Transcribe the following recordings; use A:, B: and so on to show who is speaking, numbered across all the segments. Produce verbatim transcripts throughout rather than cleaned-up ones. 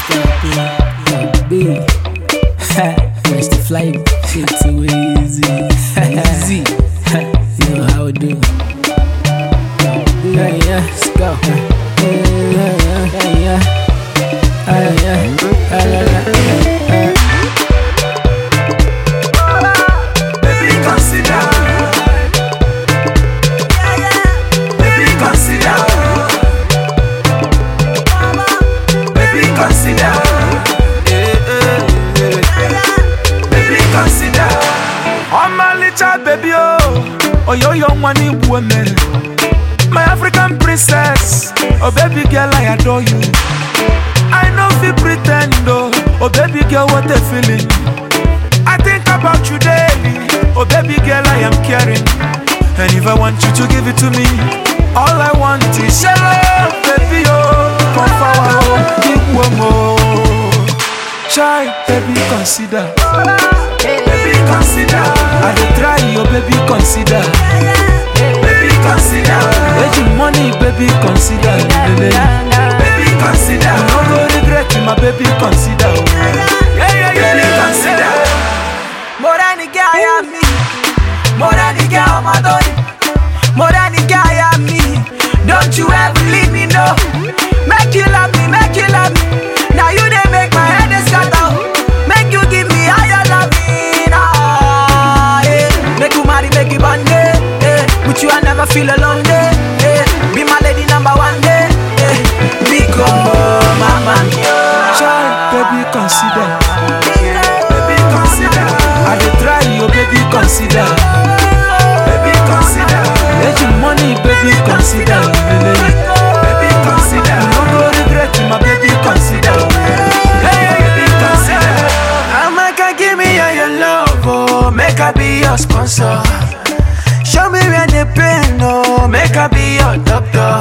A: Scott B. Where's the flight? Shit too easy. Easy. You know how we do. Yeah, yeah, let's go. Yeah, yeah, yeah, yeah. Yeah, yeah, yeah, yeah.
B: Baby, consider. Baby, consider. Baby, consider. Baby, consider. Oh my little baby, oh, oh yo young money woman, my African princess, oh baby girl I adore you. I know if you pretend, oh, oh baby girl what a feeling. I think about you daily, oh baby girl I am caring. And if I want you to give it to me, all I want is your love, baby oh. Come forward, oh, give one more. Try, baby consider. Baby consider. I dey try, oh baby consider. Baby consider. Age money, baby consider. Baby consider. No go regret my baby consider. Yeah, yeah, yeah. Baby consider.
C: More than the guy I am me. More than the guy I'm adoring. More than the guy I am me. Don't you ever leave me, no. Make you love me, make you love me. Now you they make my head scatter. Make you give me all your loving. Ah, yeah. Make you marry, make you bond, eh. With you I never feel alone, eh. Be my lady number one day. Eh. Big oh, mama mia.
B: Try, baby consider. Baby consider. I dey try, oh baby consider. Baby consider. Age money, baby consider. Baby consider. No go regret my baby consider. Baby consider.
C: I make her give me all your love, oh. Make her be your sponsor. Show me where the pain, oh. Make her be your doctor.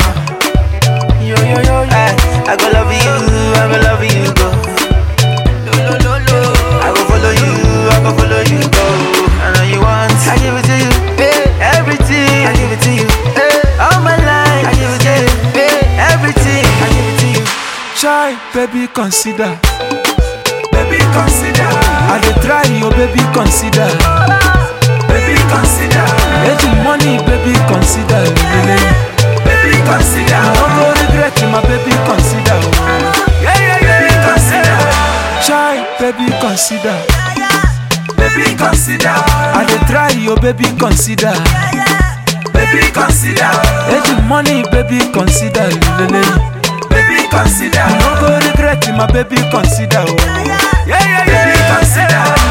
C: Yo, yo, yo, yo. I, I go love you, I go love you, go. Lo, lo, lo, lo. I go follow you, I go follow you, go. I know you want, I give it to you, hey. Everything, I give it to you, hey. All my life, I give it to you, hey. Everything, I give it to you.
B: Try, baby consider. Baby consider. I dey try, oh baby consider. Baby consider. Age money, baby consider. Baby consider. No go regret my baby consider. Yeah, yeah, yeah. Baby consider. Try, baby consider. Baby consider. I dey try, oh baby consider. Baby consider. Age money, baby consider. Baby consider. No go regret my baby consider. Yeah, yeah, yeah. Baby consider.